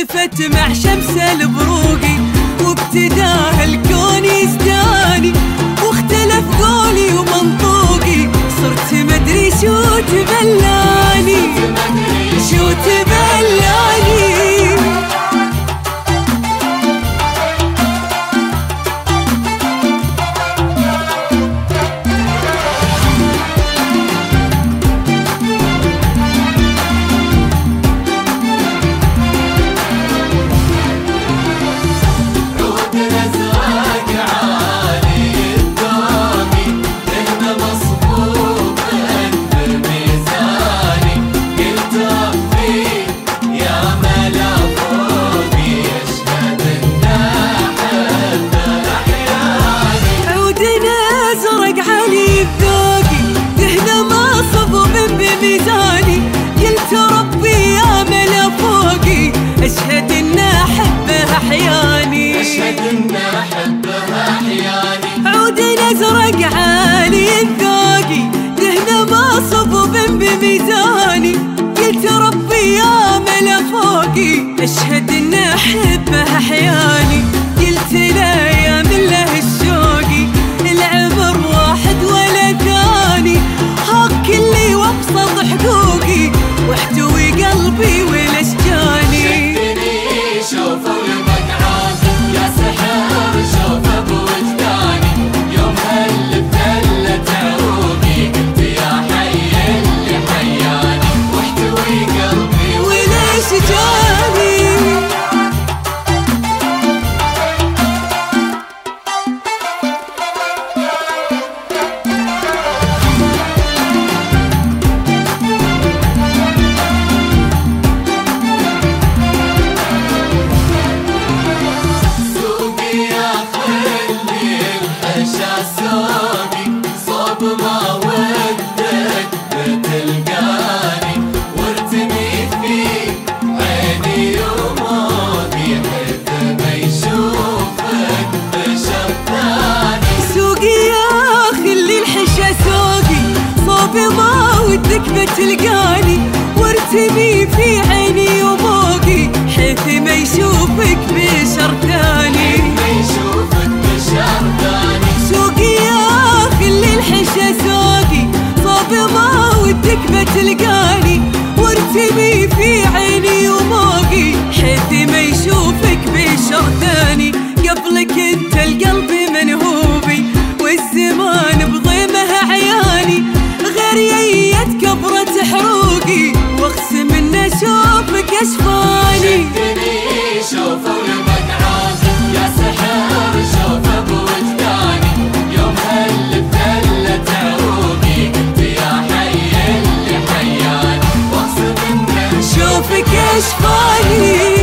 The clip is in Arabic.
اختلفت مع شمس البروقي، وابتداه الكون يزداني، واختلف قولي ومنطوقي، صرت مدري شو تبلاني، شو تبلاني. أشهد إن أحبها أحياني، أشهد إن أحبها أحياني. عود أزرق عالي الذوقي، دهنه مصفوف بميزاني، قلت ربي يا ملا فوقي، أشهد إن أحبها أحياني، قلت لا يا من له الشوقي، العمر واحد ولا ثاني، هاك كلي وابسط حقوقي، واحتوي قلبي والأشجاني. شوفوا المقعد يا سحر، شوف بوجداني، يوم هلت هلت عروقي، قلت يا حي اللي حياني، واحتوي قلبي والأشجاني. سوقي صوب ما ودك بتلقاني، وارتمي في عيني وموتي، حيث ما يشوفك بشر ثاني. سوقي يا خلي الحشا سوقي، صوب ما ودك بتلقاني، وارتمي في عيني وموقي، حيث ما يشوفك بشر ثاني، ما يشوفك بشر ثاني. سوقي يا خلي الحشا سوقي، صوب ما ودك بتلقاني، وارتمي في عيني وموقي، حيث ما يشوفك بشر ثاني. قبلك انت القلب منهوبي، والزمان بضيمه عياني، غير ييت كبرة حروقي، واقسم ان اشوفك اشفاني. شدني شوفوا المقعد يا سحر، شوف بوجداني، يوم هلت هلت عروقي، قلت يا حي اللي حياني، واقسم ان شوفك اشفاني.